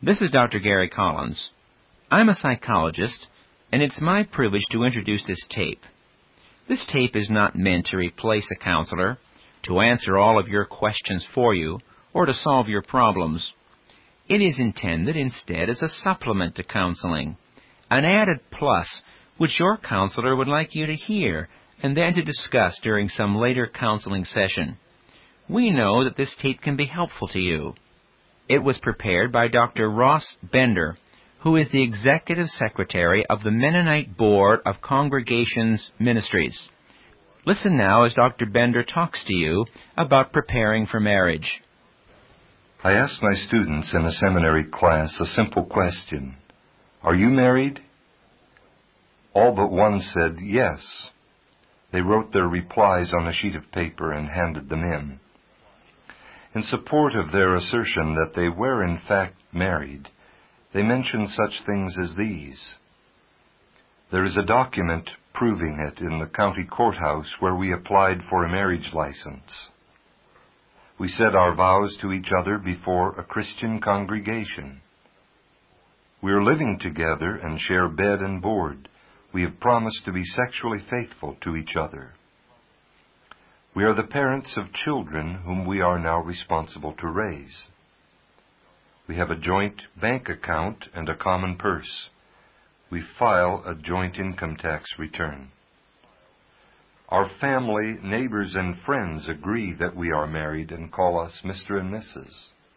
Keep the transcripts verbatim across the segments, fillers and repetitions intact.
This is Doctor Gary Collins. I'm a psychologist, and it's my privilege to introduce this tape. This tape is not meant to replace a counselor, to answer all of your questions for you, or to solve your problems. It is intended instead as a supplement to counseling, an added plus which your counselor would like you to hear and then to discuss during some later counseling session. We know that this tape can be helpful to you. It was prepared by Doctor Ross Bender, who is the Executive Secretary of the Mennonite Board of Congregations Ministries. Listen now as Doctor Bender talks to you about preparing for marriage. I asked my students in a seminary class a simple question. Are you married? All but one said yes. They wrote their replies on a sheet of paper and handed them in. In support of their assertion that they were in fact married, they mentioned such things as these. There is a document proving it in the county courthouse where we applied for a marriage license. We said our vows to each other before a Christian congregation. We are living together and share bed and board. We have promised to be sexually faithful to each other. We are the parents of children whom we are now responsible to raise. We have a joint bank account and a common purse. We file a joint income tax return. Our family, neighbors, and friends agree that we are married and call us Mister and Missus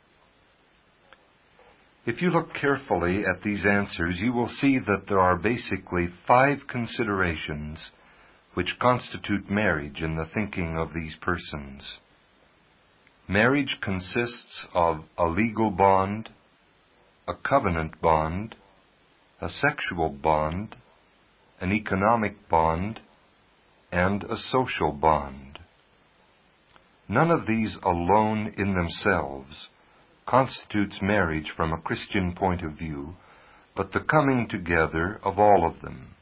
If you look carefully at these answers, you will see that there are basically five considerations which constitute marriage in the thinking of these persons. Marriage consists of a legal bond, a covenant bond, a sexual bond, an economic bond, and a social bond. None of these alone in themselves constitutes marriage from a Christian point of view, but the coming together of all of them.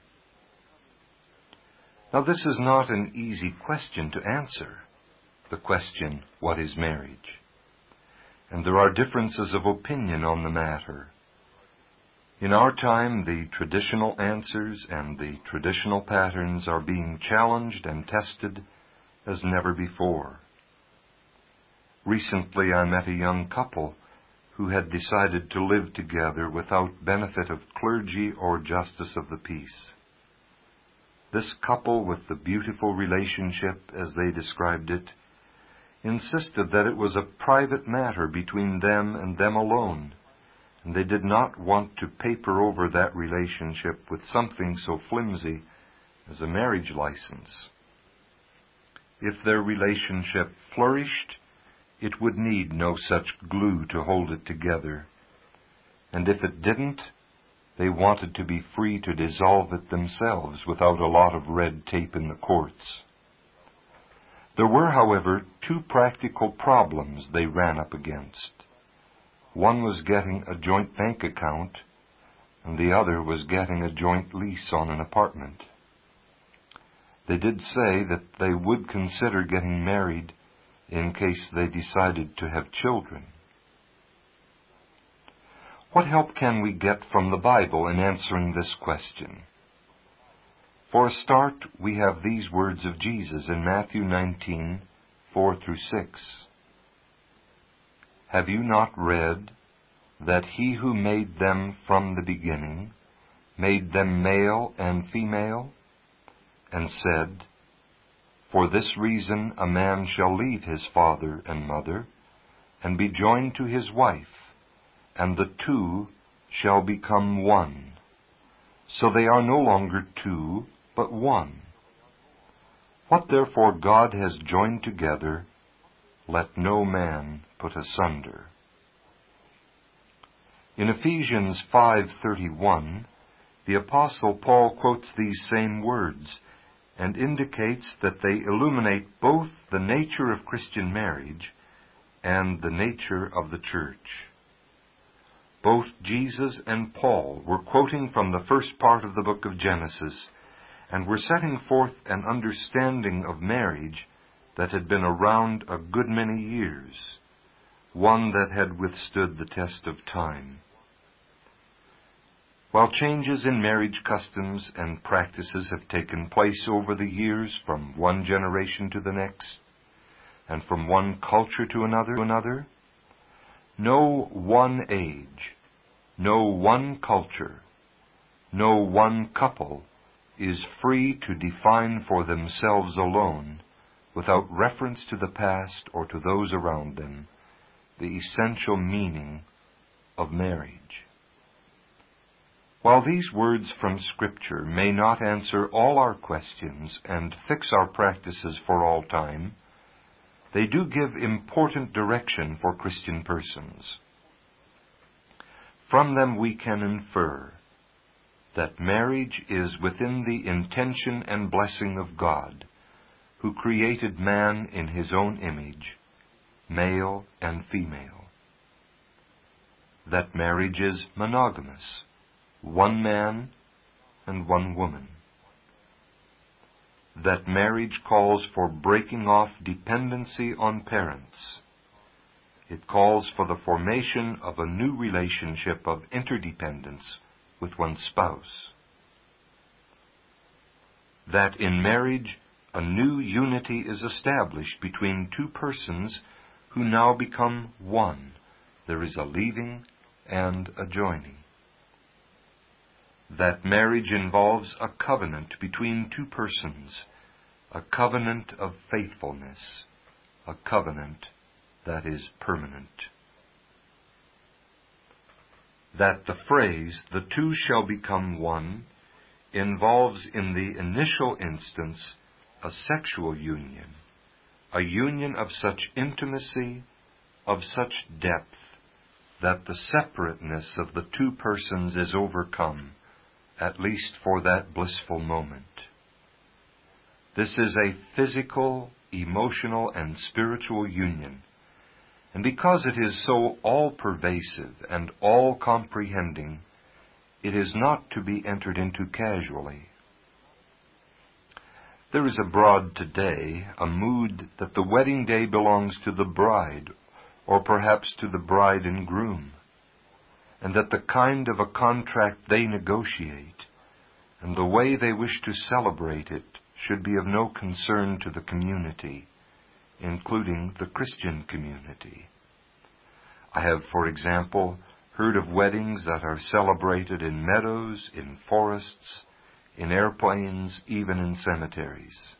Now, this is not an easy question to answer, the question, what is marriage? And there are differences of opinion on the matter. In our time, the traditional answers and the traditional patterns are being challenged and tested as never before. Recently, I met a young couple who had decided to live together without benefit of clergy or justice of the peace. This couple, with the beautiful relationship, as they described it, insisted that it was a private matter between them and them alone, and they did not want to paper over that relationship with something so flimsy as a marriage license. If their relationship flourished, it would need no such glue to hold it together, and if it didn't, they wanted to be free to dissolve it themselves without a lot of red tape in the courts. There were, however, two practical problems they ran up against. One was getting a joint bank account, and the other was getting a joint lease on an apartment. They did say that they would consider getting married in case they decided to have children. What help can we get from the Bible in answering this question? For a start, we have these words of Jesus in Matthew nineteen, four through six. Have you not read that he who made them from the beginning made them male and female, and said, for this reason a man shall leave his father and mother, and be joined to his wife, and the two shall become one. So they are no longer two, but one. What therefore God has joined together, let no man put asunder. In Ephesians five thirty-one, the Apostle Paul quotes these same words and indicates that they illuminate both the nature of Christian marriage and the nature of the church. Both Jesus and Paul were quoting from the first part of the book of Genesis and were setting forth an understanding of marriage that had been around a good many years, one that had withstood the test of time. While changes in marriage customs and practices have taken place over the years from one generation to the next, and from one culture to another, to another, no one age, no one culture, no one couple is free to define for themselves alone, without reference to the past or to those around them, the essential meaning of marriage. While these words from Scripture may not answer all our questions and fix our practices for all time, they do give important direction for Christian persons. From them we can infer that marriage is within the intention and blessing of God, who created man in his own image, male and female. That marriage is monogamous, one man and one woman. That marriage calls for breaking off dependency on parents. It calls for the formation of a new relationship of interdependence with one's spouse. That in marriage a new unity is established between two persons who now become one. There is a leaving and a joining. That marriage involves a covenant between two persons, a covenant of faithfulness, a covenant that is permanent. That the phrase, "the two shall become one," involves in the initial instance a sexual union, a union of such intimacy, of such depth, that the separateness of the two persons is overcome, at least for that blissful moment. This is a physical, emotional, and spiritual union, and because it is so all-pervasive and all-comprehending, it is not to be entered into casually. There is abroad today a mood that the wedding day belongs to the bride, or perhaps to the bride and groom, and that the kind of a contract they negotiate, and the way they wish to celebrate it, should be of no concern to the community, including the Christian community. I have, for example, heard of weddings that are celebrated in meadows, in forests, in airplanes, even in cemeteries.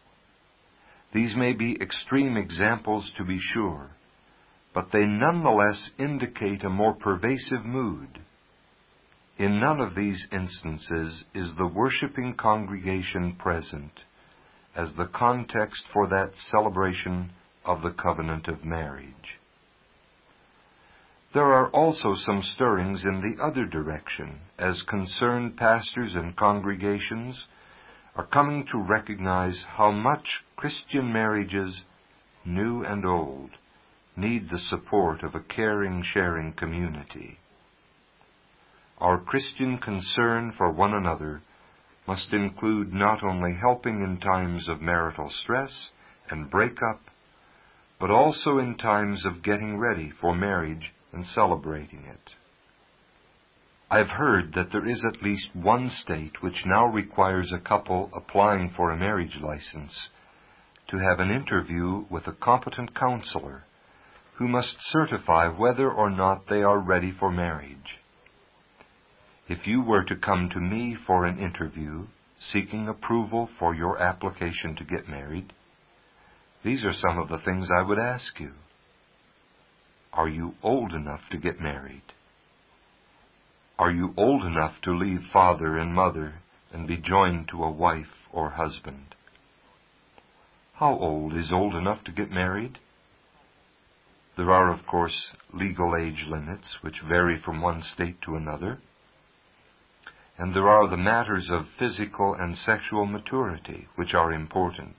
These may be extreme examples, to be sure, but they nonetheless indicate a more pervasive mood. In none of these instances is the worshiping congregation present as the context for that celebration of the covenant of marriage. There are also some stirrings in the other direction, as concerned pastors and congregations are coming to recognize how much Christian marriages, new and old, need the support of a caring, sharing community. Our Christian concern for one another must include not only helping in times of marital stress and breakup, but also in times of getting ready for marriage and celebrating it. I have heard that there is at least one state which now requires a couple applying for a marriage license to have an interview with a competent counselor who must certify whether or not they are ready for marriage. If you were to come to me for an interview seeking approval for your application to get married, these are some of the things I would ask you. Are you old enough to get married? Are you old enough to leave father and mother and be joined to a wife or husband? How old is old enough to get married? There are, of course, legal age limits which vary from one state to another. And there are the matters of physical and sexual maturity which are important.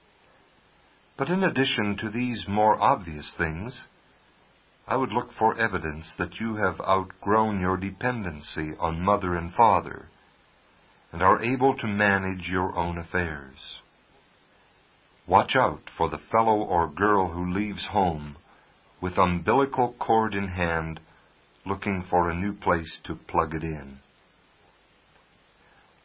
But in addition to these more obvious things, I would look for evidence that you have outgrown your dependency on mother and father and are able to manage your own affairs. Watch out for the fellow or girl who leaves home with umbilical cord in hand looking for a new place to plug it in.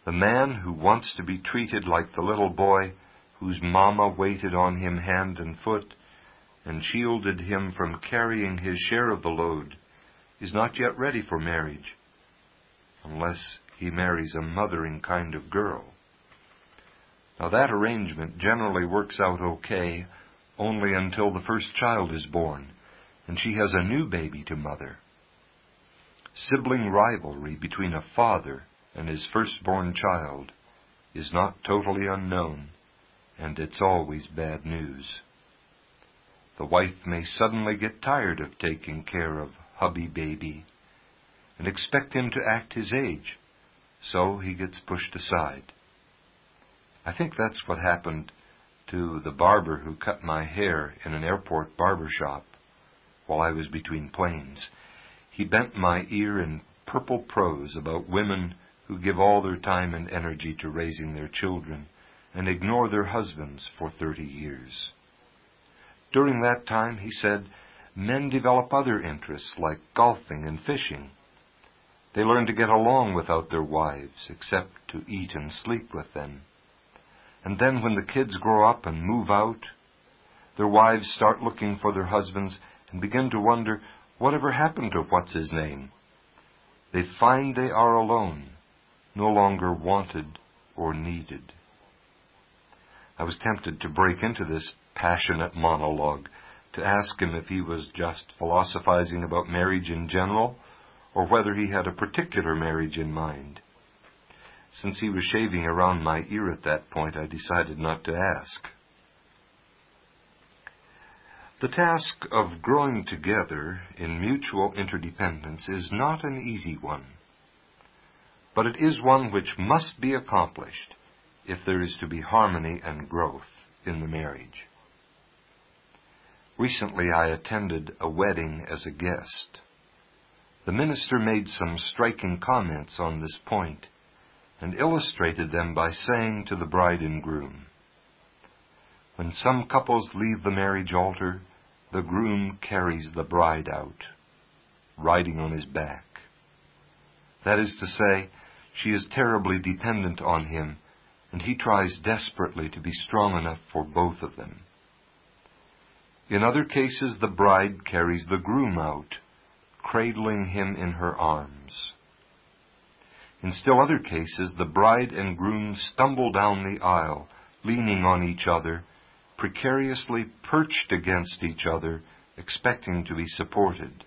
The man who wants to be treated like the little boy whose mama waited on him hand and foot and shielded him from carrying his share of the load is not yet ready for marriage, unless he marries a mothering kind of girl. Now that arrangement generally works out okay only until the first child is born and she has a new baby to mother. Sibling rivalry between a father and his firstborn child is not totally unknown, and it's always bad news. The wife may suddenly get tired of taking care of hubby baby and expect him to act his age, so he gets pushed aside. I think that's what happened to the barber who cut my hair in an airport barber shop while I was between planes. He bent my ear in purple prose about women who give all their time and energy to raising their children and ignore their husbands for thirty years. During that time, he said, men develop other interests like golfing and fishing. They learn to get along without their wives, except to eat and sleep with them. And then when the kids grow up and move out, their wives start looking for their husbands and begin to wonder whatever happened to what's-his-name. They find they are alone, no longer wanted or needed. I was tempted to break into this passionate monologue to ask him if he was just philosophizing about marriage in general, or whether he had a particular marriage in mind. Since he was shaving around my ear at that point, I decided not to ask. The task of growing together in mutual interdependence is not an easy one, but it is one which must be accomplished if there is to be harmony and growth in the marriage. Recently I attended a wedding as a guest. The minister made some striking comments on this point and illustrated them by saying to the bride and groom, when some couples leave the marriage altar, the groom carries the bride out, riding on his back. That is to say, she is terribly dependent on him, and he tries desperately to be strong enough for both of them. In other cases, the bride carries the groom out, cradling him in her arms. In still other cases, the bride and groom stumble down the aisle, leaning on each other, precariously perched against each other, expecting to be supported.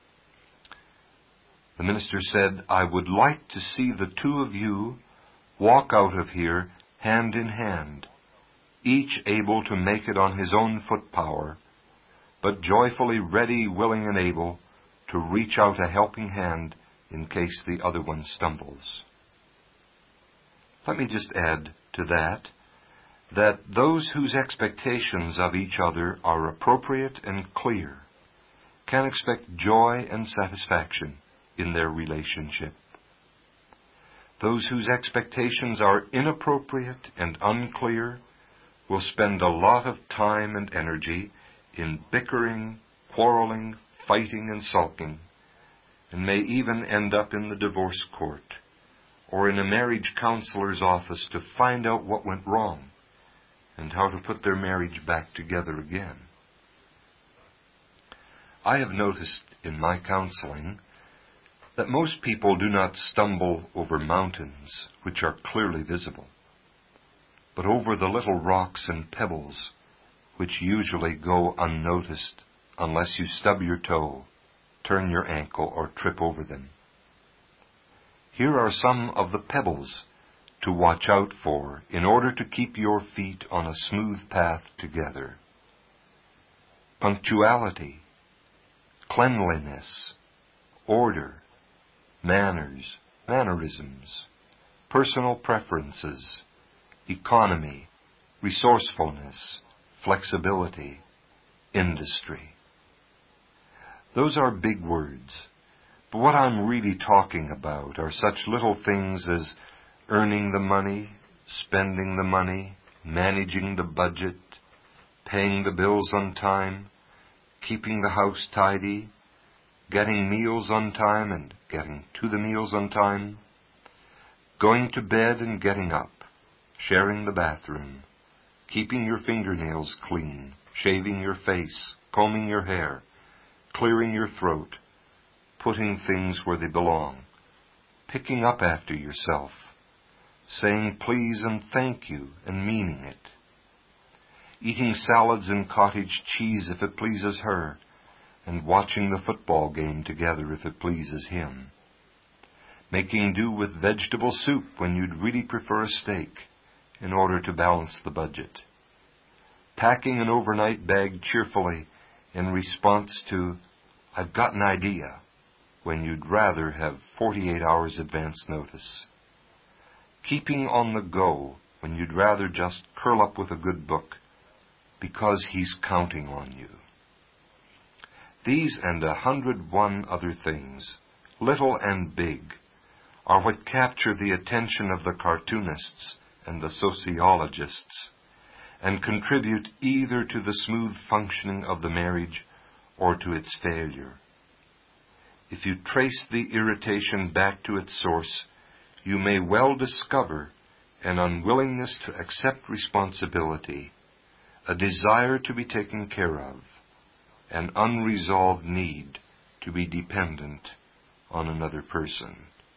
The minister said, I would like to see the two of you walk out of here hand in hand, each able to make it on his own foot power, but joyfully ready, willing, and able to reach out a helping hand in case the other one stumbles. Let me just add to that, that those whose expectations of each other are appropriate and clear can expect joy and satisfaction in their relationship. Those whose expectations are inappropriate and unclear will spend a lot of time and energy in bickering, quarreling, fighting, and sulking, and may even end up in the divorce court or in a marriage counselor's office to find out what went wrong and how to put their marriage back together again. I have noticed in my counseling that most people do not stumble over mountains which are clearly visible, but over the little rocks and pebbles which usually go unnoticed unless you stub your toe, turn your ankle, or trip over them. Here are some of the pebbles to watch out for in order to keep your feet on a smooth path together. Punctuality, cleanliness, order, manners, mannerisms, personal preferences, economy, resourcefulness, flexibility, industry. Those are big words, but what I'm really talking about are such little things as earning the money, spending the money, managing the budget, paying the bills on time, keeping the house tidy, getting meals on time and getting to the meals on time, going to bed and getting up, sharing the bathroom, keeping your fingernails clean, shaving your face, combing your hair, clearing your throat, putting things where they belong, picking up after yourself, saying please and thank you and meaning it, eating salads and cottage cheese if it pleases her, and watching the football game together if it pleases him, making do with vegetable soup when you'd really prefer a steak in order to balance the budget, packing an overnight bag cheerfully in response to, I've got an idea, when you'd rather have forty-eight hours advance notice, keeping on the go when you'd rather just curl up with a good book because he's counting on you. These and a hundred one other things, little and big, are what capture the attention of the cartoonists and the sociologists, and contribute either to the smooth functioning of the marriage or to its failure. If you trace the irritation back to its source, you may well discover an unwillingness to accept responsibility, a desire to be taken care of, an unresolved need to be dependent on another person.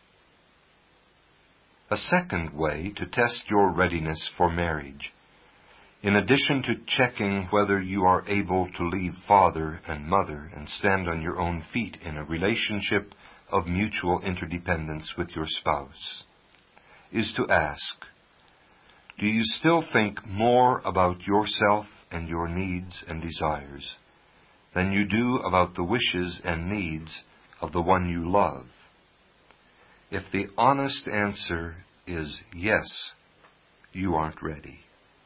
A second way to test your readiness for marriage, in addition to checking whether you are able to leave father and mother and stand on your own feet in a relationship of mutual interdependence with your spouse, is to ask, do you still think more about yourself and your needs and desires than you do about the wishes and needs of the one you love? If the honest answer is yes, you aren't ready.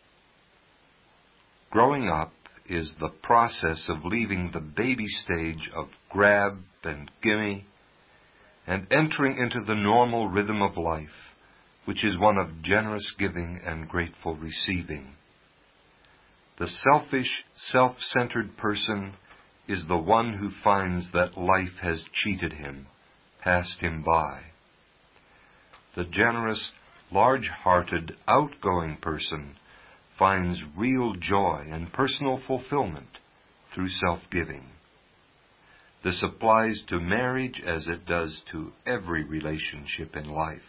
Growing up is the process of leaving the baby stage of grab and gimme and entering into the normal rhythm of life, which is one of generous giving and grateful receiving. The selfish, self-centered person is the one who finds that life has cheated him, passed him by. The generous, large-hearted, outgoing person finds real joy and personal fulfillment through self-giving. This applies to marriage as it does to every relationship in life.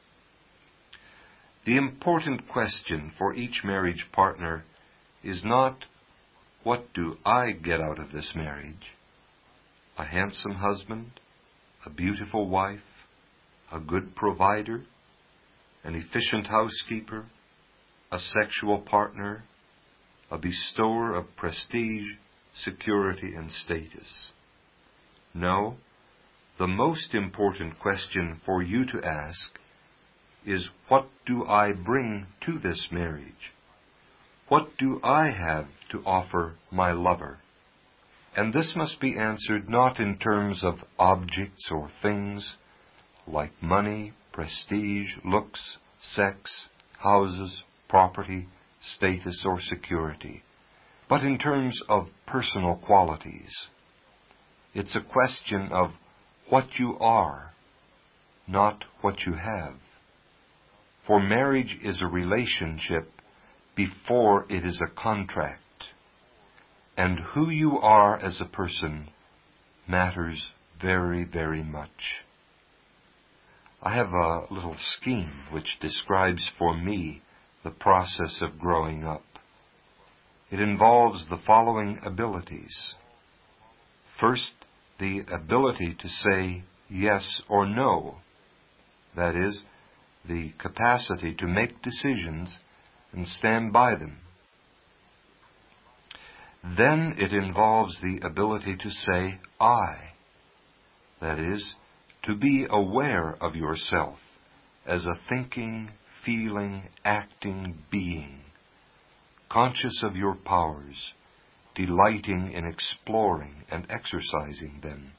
The important question for each marriage partner is not, what do I get out of this marriage? A handsome husband, a beautiful wife, a good provider, an efficient housekeeper, a sexual partner, a bestower of prestige, security, and status. No, the most important question for you to ask is, what do I bring to this marriage? What do I have to offer my lover? And this must be answered not in terms of objects or things like money, prestige, looks, sex, houses, property, status, or security, but in terms of personal qualities. It's a question of what you are, not what you have. For marriage is a relationship before it is a contract, and who you are as a person matters very, very much. I have a little scheme which describes for me the process of growing up. It involves the following abilities. First, the ability to say yes or no. That is, the capacity to make decisions and stand by them. Then it involves the ability to say I. That is, to be aware of yourself as a thinking, feeling, acting being, conscious of your powers, delighting in exploring and exercising them.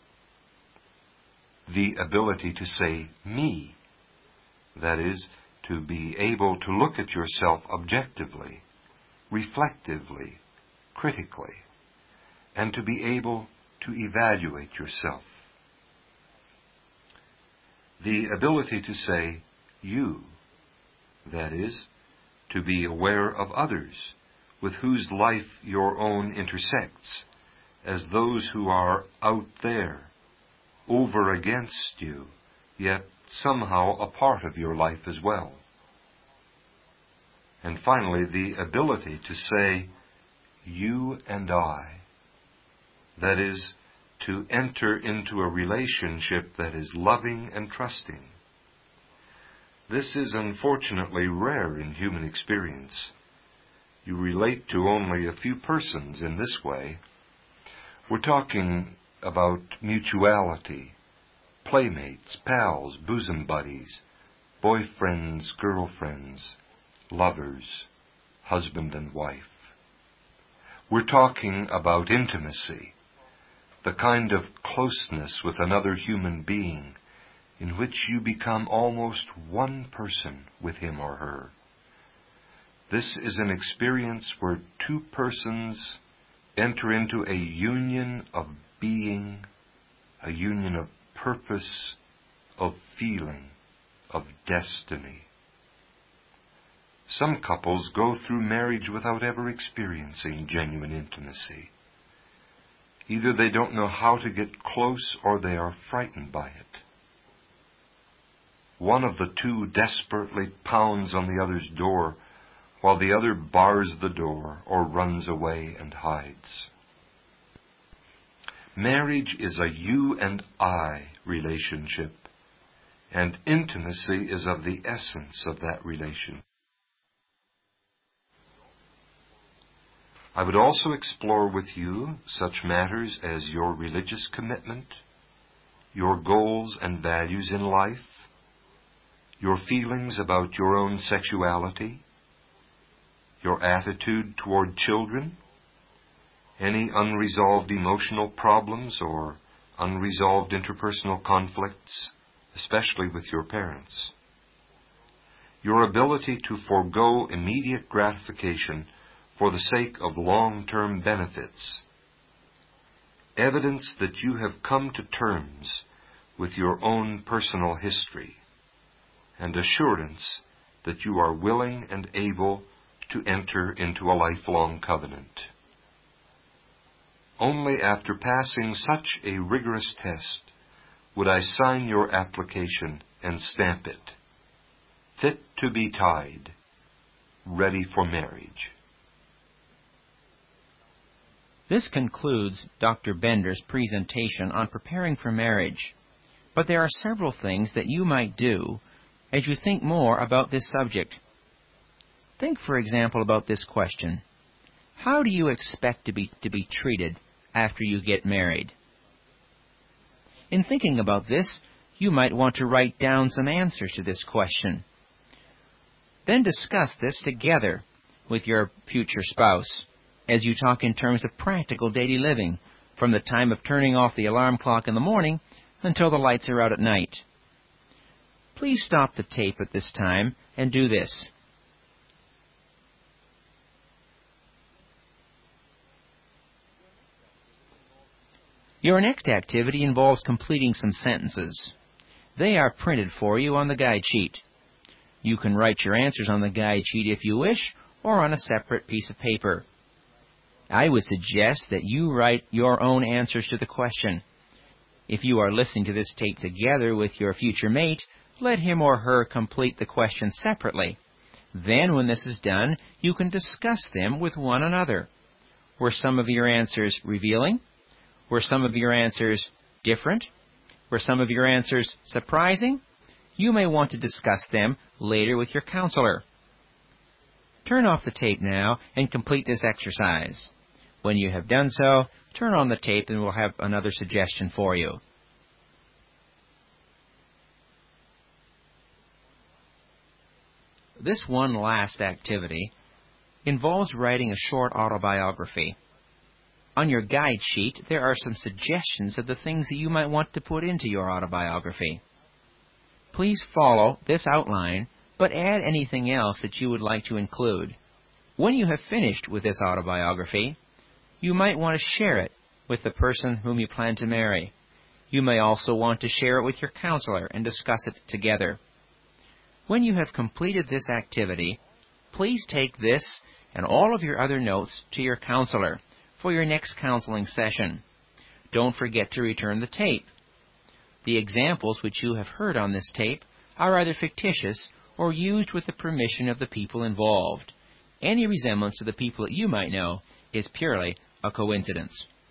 The ability to say me, that is, to be able to look at yourself objectively, reflectively, critically, and to be able to evaluate yourself. The ability to say, you. That is, to be aware of others, with whose life your own intersects, as those who are out there, over against you, yet somehow a part of your life as well. And finally, the ability to say, you and I. That is, to enter into a relationship that is loving and trusting. This is unfortunately rare in human experience. You relate to only a few persons in this way. We're talking about mutuality, playmates, pals, bosom buddies, boyfriends, girlfriends, lovers, husband and wife. We're talking about intimacy, the kind of closeness with another human being in which you become almost one person with him or her. This is an experience where two persons enter into a union of being, a union of purpose, of feeling, of destiny. Some couples go through marriage without ever experiencing genuine intimacy. Either they don't know how to get close or they are frightened by it. One of the two desperately pounds on the other's door, while the other bars the door or runs away and hides. Marriage is a you and I relationship, and intimacy is of the essence of that relation. I would also explore with you such matters as your religious commitment, your goals and values in life, your feelings about your own sexuality, your attitude toward children, any unresolved emotional problems or unresolved interpersonal conflicts, especially with your parents, your ability to forego immediate gratification for the sake of long-term benefits, evidence that you have come to terms with your own personal history, and assurance that you are willing and able to enter into a lifelong covenant. Only after passing such a rigorous test would I sign your application and stamp it, fit to be tied, ready for marriage. This concludes Doctor Bender's presentation on preparing for marriage, but there are several things that you might do as you think more about this subject. Think, for example, about this question. How do you expect to be, to be treated after you get married? In thinking about this, you might want to write down some answers to this question. Then discuss this together with your future spouse as you talk in terms of practical daily living, from the time of turning off the alarm clock in the morning until the lights are out at night. Please stop the tape at this time and do this. Your next activity involves completing some sentences. They are printed for you on the guide sheet. You can write your answers on the guide sheet if you wish, or on a separate piece of paper. I would suggest that you write your own answers to the question. If you are listening to this tape together with your future mate, let him or her complete the question separately. Then, when this is done, you can discuss them with one another. Were some of your answers revealing? Were some of your answers different? Were some of your answers surprising? You may want to discuss them later with your counselor. Turn off the tape now and complete this exercise. When you have done so, turn on the tape and we'll have another suggestion for you. This one last activity involves writing a short autobiography. On your guide sheet, there are some suggestions of the things that you might want to put into your autobiography. Please follow this outline, but add anything else that you would like to include. When you have finished with this autobiography, you might want to share it with the person whom you plan to marry. You may also want to share it with your counselor and discuss it together. When you have completed this activity, please take this and all of your other notes to your counselor for your next counseling session. Don't forget to return the tape. The examples which you have heard on this tape are either fictitious or used with the permission of the people involved. Any resemblance to the people that you might know is purely a coincidence.